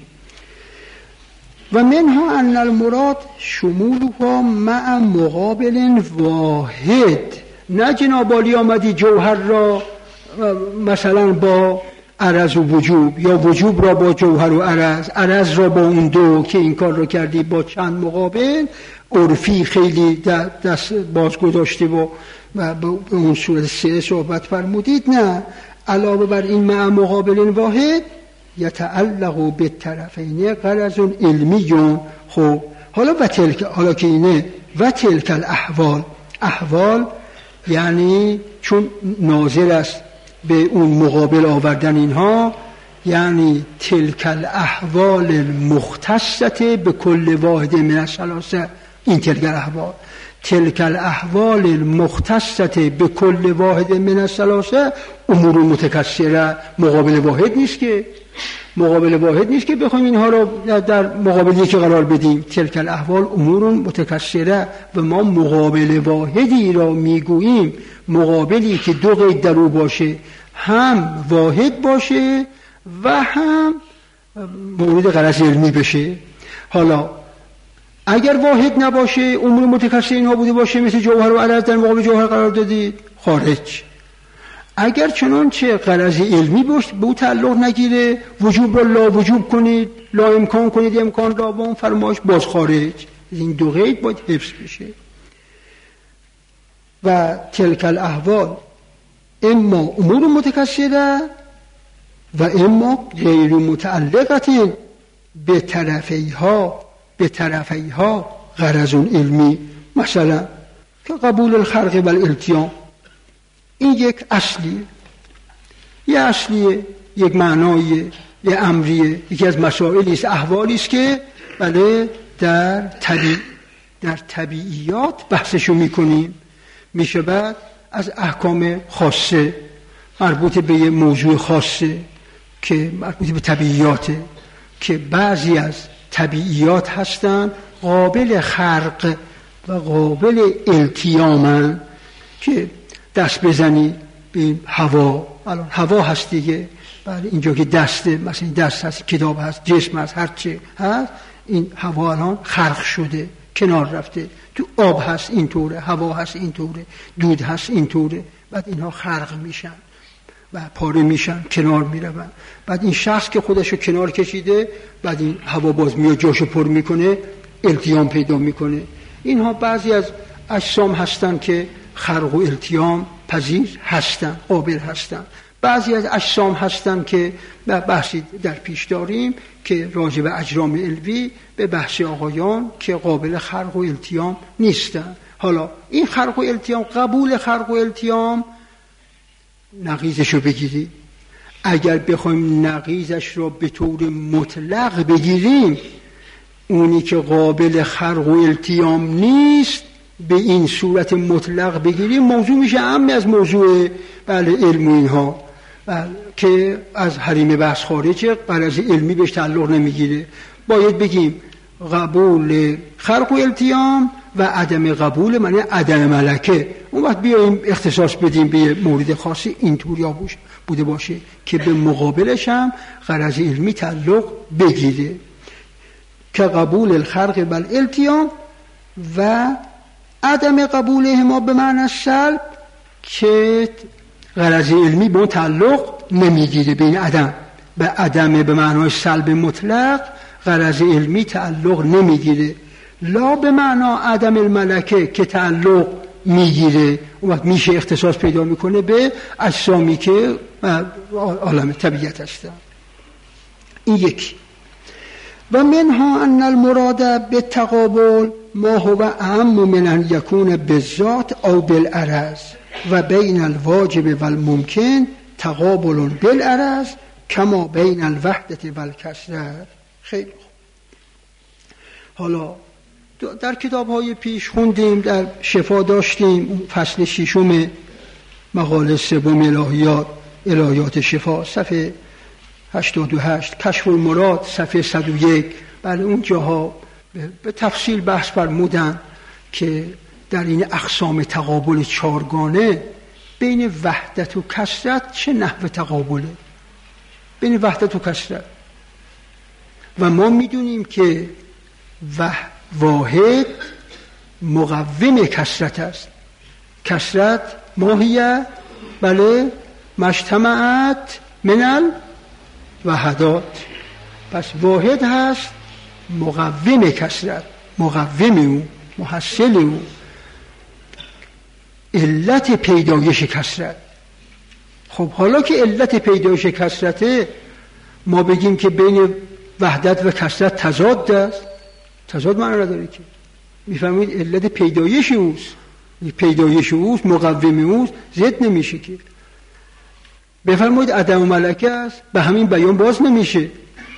و منها ان المراد شمولها مع مقابل واحد. نه جناب عالی آمدی جوهر را مثلا با عرض و وجوب، یا وجوب را با جوهر و عرض را با اون دو که این کار را کردی با چند مقابل عرفی خیلی دست باز گذاشته و به اون صورت سه صحبت فرمودید. نه، علاوه بر این مع مقابل واحد یتعلق بالطرفین غرض علمی. خب حالا که اینه و تلک الاحوال یعنی چون ناظر است به اون مقابل آوردن اینها، یعنی تلک الاحوال المختصه به کل واحد من الثلاثه. این تلک الاحوال المختصه به کل واحد من الثلاثه امور متکثره. مقابل واحد نیست که بخوایم اینها رو در مقابل یکی قرار بدیم. تلک الاحوال امور متکثره و ما مقابل واحدی را میگوییم، مقابلی که دو قید در او باشه، هم واحد باشه و هم مورد غرض علمی بشه. حالا اگر واحد نباشه، امور متکثر اینها بوده باشه، مثل جوهر و عرض در مقابل جوهر قرار دادید، خارج. اگر چنانچه غرض علمی به او تعلق نگیره، وجوب را لا وجوب کنید، لا امکان کنید، امکان را با اون فرمایش، باز خارج. این دو قید باید حفظ بشه. و تلک الاحوال اما امور متکثره و اما غیر متعلقه به طرفیها غرض علمی. مثلا که قبول الخرق و الالتیام، این یک اصلیه، یک معناییه، یک امریه، یکی از مسائلی است، احوالی است که بله در طبیعیات بحثشو میکنیم. میشه بعد از احکام خاصه مربوط به یه موضوع خاصه که مربوط به طبیعیاته، که بعضی از طبیعیات هستن قابل خرق و قابل التیامن، که دست بزنی به هوا. الان هوا هست دیگه، بله اینجا که دسته، مثلا دست هست، کتاب هست، جسم هست، هر چه هست، این هوا الان خرق شده، کنار رفته. تو آب هست اینطوره، هوا هست اینطوره، دود هست اینطوره. بعد اینها خرق میشن و پاره میشن، کنار میرون. بعد این شخص که خودشو کنار کشیده، بعد این هوا باز میاد جاشو پر میکنه، التیام پیدا میکنه. اینها بعضی از اجسام هستن که خرق و التیام پذیر هستن، قابل هستن. بعضی از اجسام هستن که بحثی در پیش داریم که راجع به اجرام علوی به بحث آقایان که قابل خرق و التیام نیستن. حالا این خرق و التیام، قبول خرق و التیام، نقیضشو بگیریم. اگر بخوایم نقیضش رو به طور مطلق بگیریم، اونی که قابل خرق و التیام نیست به این صورت مطلق بگیریم، موضوع میشه عام از موضوع علم اینها، که از حریم بحث خارجه، غرض علمی بهش تعلق نمیگیره. باید بگیم قبول خرق و التیام و عدم قبول معنی عدم ملکه. اون وقت بیاییم اختصاص بدیم به مورد خاصی اینطور بوده باشه که به مقابلش هم غرض علمی تعلق بگیره، که قبول الخرق بل التیام و عدم قبولهما به معنی سلب که غرض علمی به اون تعلق نمیگیره. بین عدم به عدم به معنای سلب مطلق غرض علمی تعلق نمیگیره. لا به معنا عدم الملکه که تعلق میگیره، اون وقت میشه اختصاص پیدا میکنه به اجسامی که عالم طبیعت هستن. این یکی. و منها ان المراد بالتقابل ما هو اهم من ان یکون بالذات او بالعرض و بین الواجب و الممکن تقابل بالعرض کما بین الوحدت و الکثرت. خیلی خوب. حالا در کتاب‌های پیش خوندیم، در شفا داشتیم فصل 6 مقاله 3 الهیات شفا صفحه 88، کشف المراد صفحه 101. بله اون جاها به تفصیل بحث فرمودن که در این اقسام تقابل 4گانه بین وحدت و کثرت چه نحو تقابله بین وحدت و کثرت. و ما میدونیم که واحد مقوم کثرت است. کثرت ماهیه بله مجتمعات من الوحدات. پس واحد هست مقوم کثرت، مقوم او، محصل او، علت پیدایش کثرت. خب حالا که علت پیدایش کثرته، ما بگیم که بین وحدت و کثرت تضاد است، تضاد معنی نداره که. میفهمید علت پیدایش اوست، پیدایش اوست، مقوم اوست، ضد نمیشه که. بفرمایید عدم ملکه است، به همین بیان باز نمیشه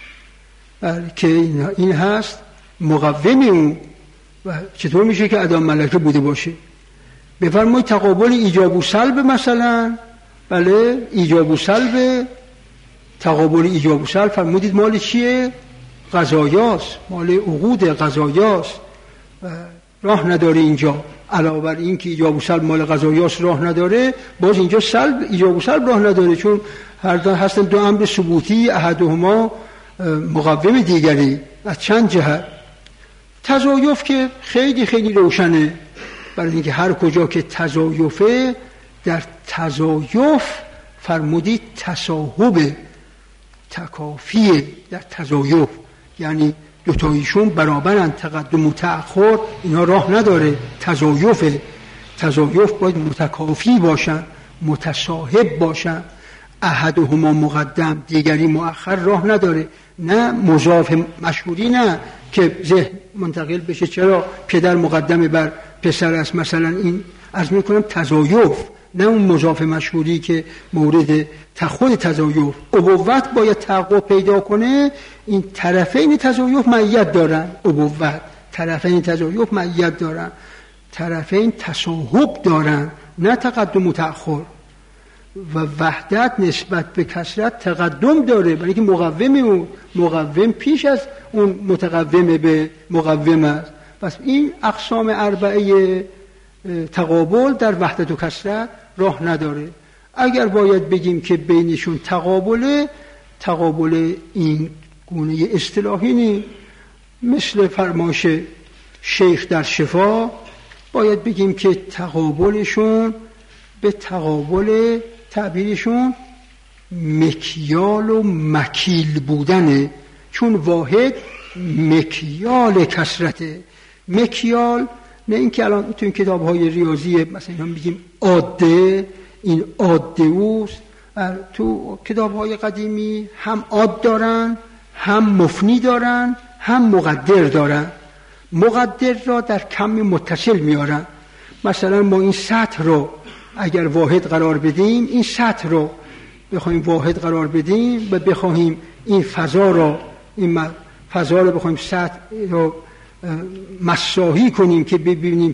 که این هست مقوم اون. و چطور میشه که عدم ملکه بوده باشه؟ بفرمایید تقابل ایجاب و سلب مثلا، بله ایجاب و سلب، تقابل ایجاب و سلب فرمودید مال چیه؟ قضایاست، مال عقود قضایاست و راه نداره اینجا. علاوه بر این که ایجاب و سلب مال قضایاست راه نداره، باز اینجا سلب ایجاب و سلب راه نداره، چون هر دو هستن دو امر ثبوتی، احدهما مقوم دیگری از چند جهت. تضایف که خیلی خیلی روشنه، برای اینکه هر کجا که تضایفه، در تضایف فرمودید تساهب تکافیه. در تضایف یعنی دوتایشون برابرن، تقدم و تأخر اینا راه نداره. تضایف باید متکافی باشن، متصاحب باشن. احدهما مقدم دیگری مؤخر راه نداره. نه مضاف مشهوری، نه که ذهن منتقل بشه چرا پدر مقدم بر پسر است مثلا. این عرض میکنم تضایف، نه اون مضاف مشهوری که مورد خود تضایف. ابوت باید تحقق پیدا کنه. این طرفین تضایف معیت دارن، ابوت طرفین تضایف معیت دارن، طرفین تساهب دارن، نه تقدم و تأخر. و وحدت نسبت به کثرت تقدم داره، برای اینکه مقوم پیش از اون متقوم به مقوم است. پس این اقسام اربعه تقابل در وحدت و کثرت راه نداره. اگر باید بگیم که بینشون تقابل این گونه اصطلاحی نی، مثل فرمایش شیخ در شفا باید بگیم که تقابلشون به تقابل تعبیرشون مکیال و مکیل بودنه، چون واحد مکیال کثرته. مکیال نه اینکه الان تو این کتاب‌های ریاضی مثلا هم میگیم عاده، این عاده اوست. تو کتاب‌های قدیمی هم عاد دارن، هم مفنی دارن، هم مقدر دارن. مقدر را در کم متصل میارن. مثلا ما این سطح رو اگر واحد قرار بدیم، این سطح رو بخوایم واحد قرار بدیم و بخوایم این فضا رو بخوایم سطح رو مساوی کنیم که ببینیم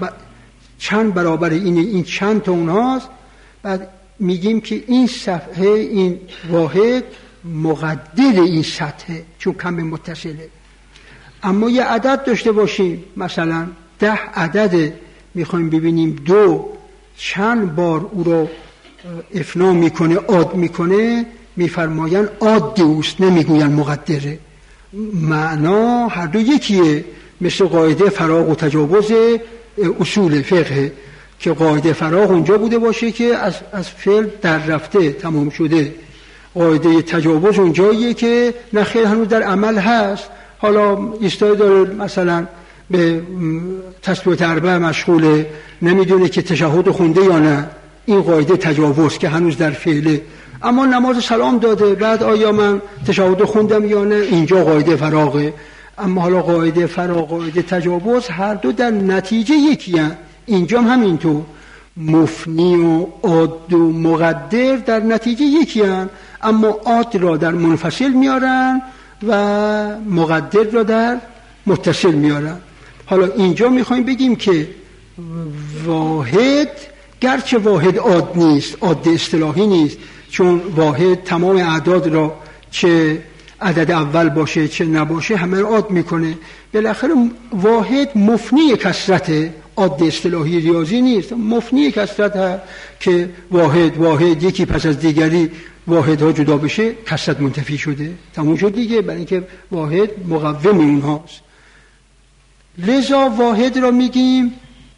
چند برابر این چند تا اونهاست، بعد میگیم که این صفحه، این واحد مقدر این سطحه چون کم متصله. اما یه عدد داشته باشیم، مثلا 10 عدد میخوایم ببینیم 2 چند بار او رو افنا میکنه، عاد میکنه، میفرمایند عاد اوست، نمیگوین مقدره. معنا هر دو یکیه، مثل قاعده فراغ و تجاوز اصول فقه که قاعده فراغ اونجا بوده باشه که از فعل در رفته تمام شده، قاعده تجاوز اونجاییه که نخیر هنوز در عمل هست. حالا ایستای داره مثلا به تسبیحات اربع مشغوله، نمیدونه که تشهد خونده یا نه، این قاعده تجاوز که هنوز در فعله. اما نماز سلام داده، بعد آیا من تشهد خوندم یا نه، اینجا قاعده فراغه. اما حالا قاعده فراغ، قاعده تجاوز هر دو در نتیجه یکی هست. اینجا هم همینطور، مفنی و عاد و مقدر در نتیجه یکی هست، اما عاد را در منفصل میارن و مقدر را در متصل میارن. حالا اینجا میخوایم بگیم که واحد، گرچه واحد عاد نیست، عاد اصطلاحی نیست، چون واحد تمام اعداد را چه عدد اول باشه چه نباشه همه را عاد میکنه. بالاخره واحد مفنی کثرت، عاد اصطلاحی ریاضی نیست، مفنی کثرت هست که واحد یکی پس از دیگری واحدها جدا بشه، کثرت منتفی شده، تموم شد دیگه، برای اینکه واحد مقوم اونهاست. لذا واحد را میگیم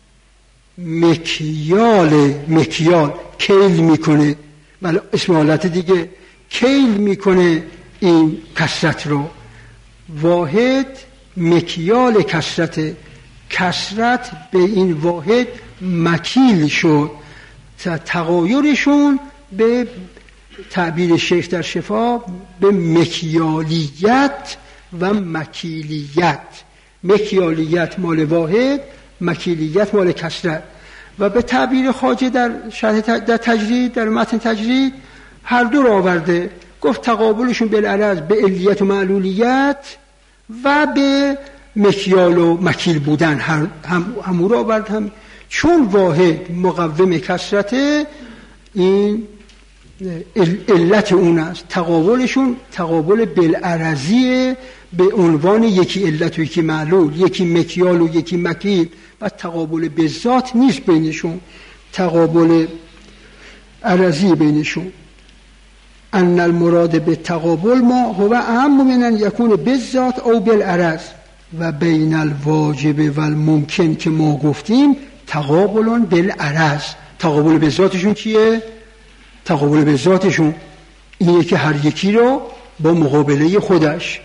مکیال کیل میکنه، ولی اسم حالت دیگه کیل میکنه این کثرت رو. واحد مکیال کثرت به این واحد مکیل شد. تغایرشون به تعبیر شیخ در شفا به مکیالیت و مکیلیت، مکیالیت مال واحد، مکیلیت مال کثرت. و به تعبیر خواجه در شرح در تجرید، در متن تجرید هر دو را آورده، گفت تقابلشون بالعرض به علیت و معلولیت و به مکیال و مکیل بودن همو را آورد. هم چون واحد مقوم کثرته، این علت اون است. تقابلشون تقابل بالعرضیه به عنوان یکی علت و یکی معلول، یکی مکیال و یکی مکیل، و تقابل به ذات نیست بینشون، تقابل عرضی بینشون. ان المراد به تقابل ما هو اهم من ان یکون بالذات او بالعرض و بین الواجب و الممکن که ما گفتیم تقابل بالعرض. تقابل به ذاتشون چیه؟ تقابل به ذاتشون اینه که هر یکی رو با مقابله خودش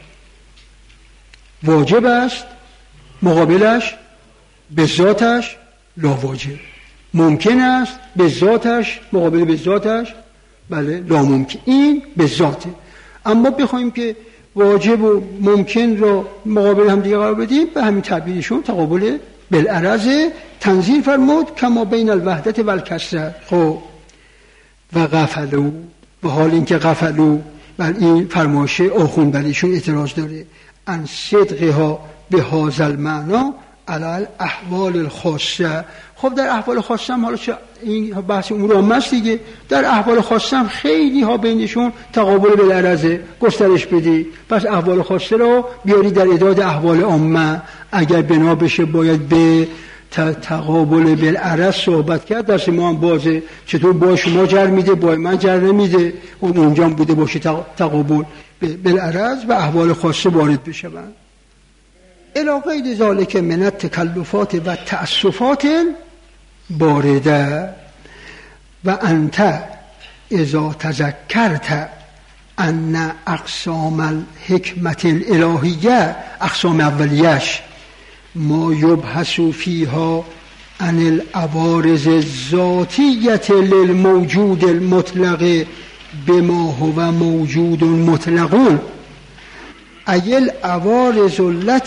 واجب است، مقابلش به ذاتش لا واجب، ممکن است به ذاتش مقابل به ذاتش بله لا ممکن، این به ذاته. اما بخوایم که واجب و ممکن رو مقابل هم دیگه قرار بدیم، به همین تعبیرشون تقابل بالعرض تنزیل فرمود کما بین الوحدت و الکثرت. خب و غفلو، و حال اینکه غفلو، بل این فرمایش آخوند بلیشون اعتراض داره، ان صدقها به هذا المعنا علی احوال الخاصه. خب در احوال خاصه هم، حالا این بحث امور عامه است دیگه، در احوال خاصه هم خیلی ها بینشون تقابل بالعرضه، گسترش بدی، پس احوال خاصه رو بیاری در اعداد احوال عامه. اگر بنا بشه باید به تقابل بالعرض صحبت کرد، درس ما هم بازه، چطور با شما جر میده با من جر نمیده، اونجا هم بوده باشه تقابل بالعرض و احوال خاصه وارد بشوند. علاقه ذالک من التکلفات و تأسفات بارده. و انت اذا تذکرت ان اقسام الحکمت الالهیه، اقسام اولیش ما یبحث فیها عن العوارض الذاتیه للموجود المطلق بما هو موجود مطلق، ایل عوارض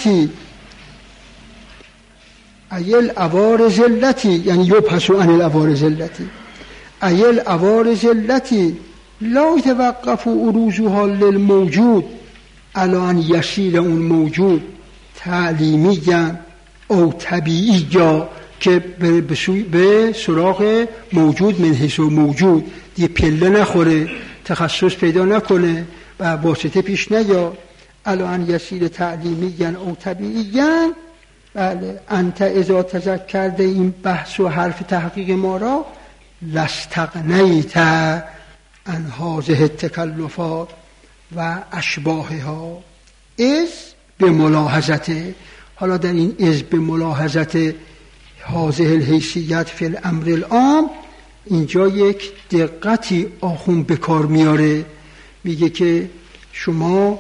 التي یعنی یبحث عن العوارض التي ایل عوارض التي لا يتوقف عروضها للموجود على ان يصير اون موجود تعلیمیاً او طبیعیاً، که به سراغ موجود من حیث موجود دیگه پله نخوره، تخصص پیدا نکنه و واسطه پیش نیاد. الان یسیر تعلیمیاً او طبیعیاً بله انت اذا تذکرده این بحث و حرف تحقیق ما را لستغنیت عن هذه التکلفات و اشباهها از به ملاحظته. حالا در این از به ملاحظت هذه الحیثیت فی الامر العام اینجا یک دقتی آخوند به کار میاره، میگه که شما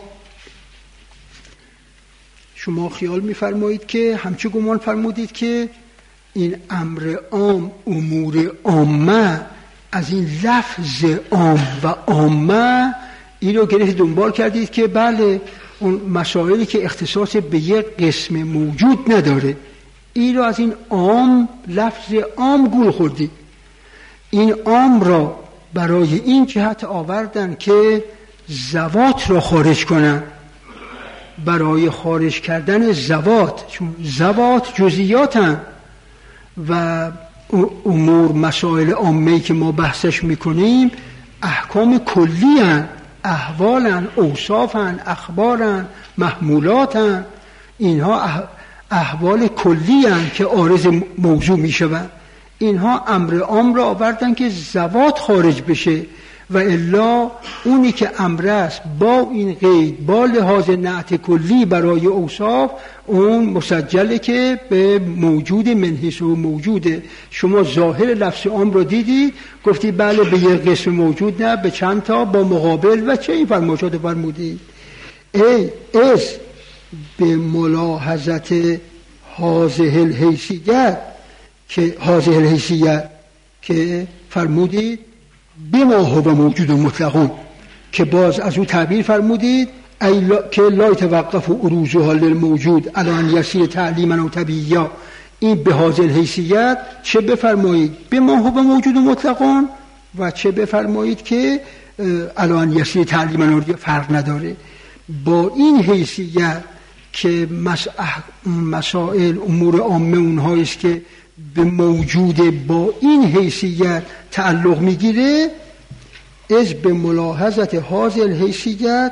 خیال میفرمایید که همچه گمان فرمودید که این امر عام، امور عامه، از این لفظ عام و عامه این رو گرفت دنبال کردید که بله اون مسائلی که اختصاص به یک قسم موجود نداره این رو از این عام، لفظ عام گول خوردید. این عام را برای این جهت آوردن که ذوات را خارج کنن. برای خارج کردن ذوات، چون ذوات جزئیاتن و امور مسائل عامه‌ای که ما بحثش میکنیم احکام کلی هن، احوالن، اوصافن، اخبارن، محمولاتن. اینها احوال کلی هن که عارض موضوع میشون. اینها امر عام را آوردن که ذوات خارج بشه و الا اونی که امر است با این قید، با لحاظ نعت کلی برای اوصاف، اون مسجله که به موجود منحص و موجوده. شما ظاهر لفظ عام رو دیدی، گفتی بله به یک قسم موجود، نه به چند تا، با مقابل و چه این فرمایشات فرمودی. از به ملاحظت هذه الحیثیت که فرمودید بما هو موجود مطلقون، که باز از او تعبیر فرمودید که لا يتوقف عروضها للموجود علی ان یصیر تعلیما و طبیعیا. این به هذه الحیثیت چه بفرمایید بما هو موجود مطلقون و چه بفرمایید که علی ان یصیر تعلیما و فرق نداره. با این حیثیت که مسائل امور عامه اونهاییست که به موجود با این حیثیت تعلق میگیره، از به ملاحظت هذه الحیثیت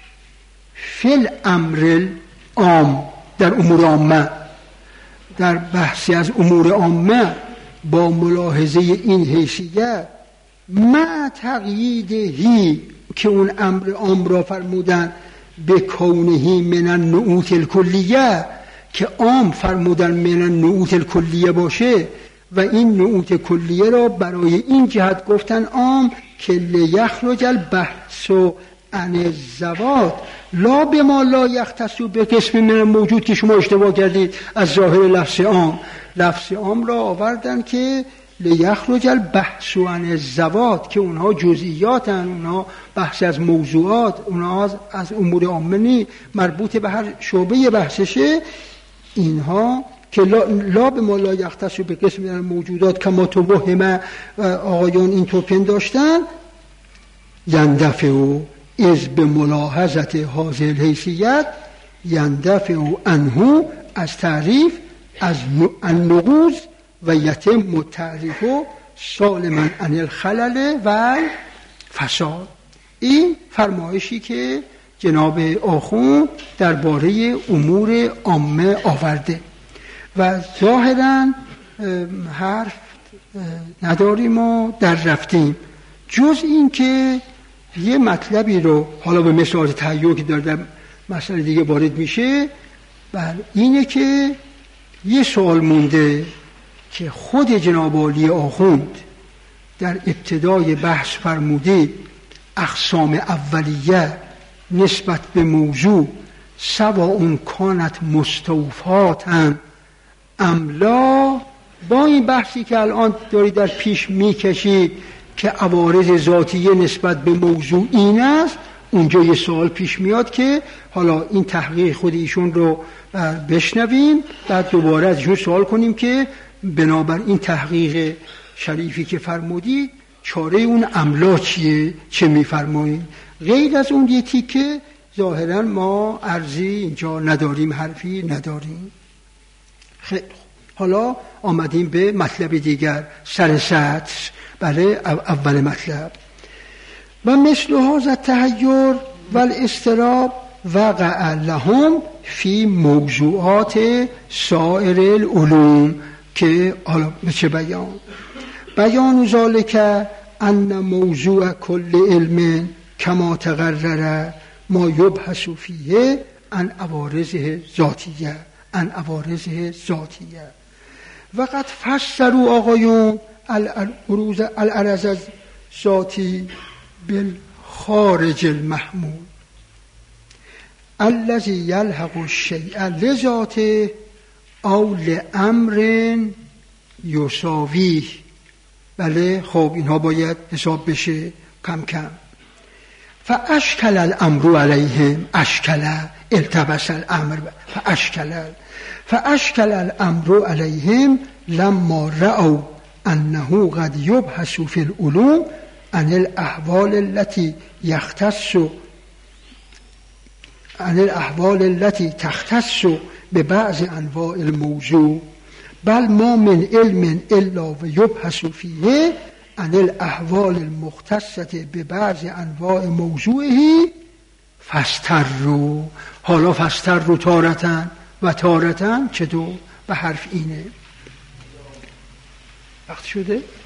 فی الامر العام، در امور عامه، در بحثی از امور عامه با ملاحظه این حیثیت مع تقییدهی که اون امر عام را فرمودن به کونهی من النعوت الکلیه، که عام فرمودن من النعوت الکلیه باشه و این نعوت کلیه را برای این جهت گفتن عام که لیخرج البحث عن الذوات لا بما لا یختص به قسم من موجود، که شما اشتباه کردید از ظاهر لفظ عام. لفظ عام را آوردن که لیخرج البحث عن الذوات، که اونها جزئیاتن، اونها بحث از موضوعات، اونها از امور عامه نی، مربوط به هر شعبه بحثشه. اینها که لا به ما لا یختص به قسم من موجودات که ما توهم آقایان اینطور پنداشتن، یندفع از به ملاحظت هذه الحیثیت یندفع عنه از تعریف از النقوض و یتم تعریف سالما عن الخلل و فساد. این فرمایشی که جناب آخوند درباره امور عامه آورده و ظاهراً حرف نداریم و در رفتیم، جز این که یه مطلبی رو حالا به مثال تحییر که در مسئله دیگه وارد میشه، اینه که یه سوال مونده که خود جناب عالی آخوند در ابتدای بحث فرموده اقسام اولیه نسبت به موضوع سواء کانت مستوفاتا ام لا. با این بحثی که الان داری در پیش میکشید که عوارض ذاتیه نسبت به موضوع این است، اونجا یه سوال پیش میاد که حالا این تحقیق خود ایشون رو بشنویم، بعد دوباره از ایشون سوال کنیم که بنابر این تحقیق شریفی که فرمودید چاره اون املا چیه، چه میفرمایید. غیر از اون یه تیکه ظاهرا ما عرضی اینجا نداریم، حرفی نداریم. خیلی حالا آمدیم به مطلب دیگر، سر سطر. بله، اول مطلب و مثل هذا التحیر و الاضطراب وقع لهم فی موضوعات سایر العلوم، که حالا به چه بیان ذالک ان موضوع کل علم کما تقرر ما یبحث فیه عن عوارضه ذاتیه و قد فسروا آقایون العرض ذاتی بالخارج المحمول الذي یلحق الشیء لذاته او لامر یساویه. بله خب اینها باید حساب بشه کم کم. فاشکل الامر علیهم، التبس الامر فاشکل الامر علیهم لما رأوا انه قد یبحث فی العلوم عن الاحوال التي تختص ببعض انواع الموضوع بل ما من علم الا و یبحث فیه عن الاحوال المختصة ببعض انواع موضوعه فاستروا. حالا فاستروا تارتن و تارتن چطور؟ به حرف اینه. وقت شده؟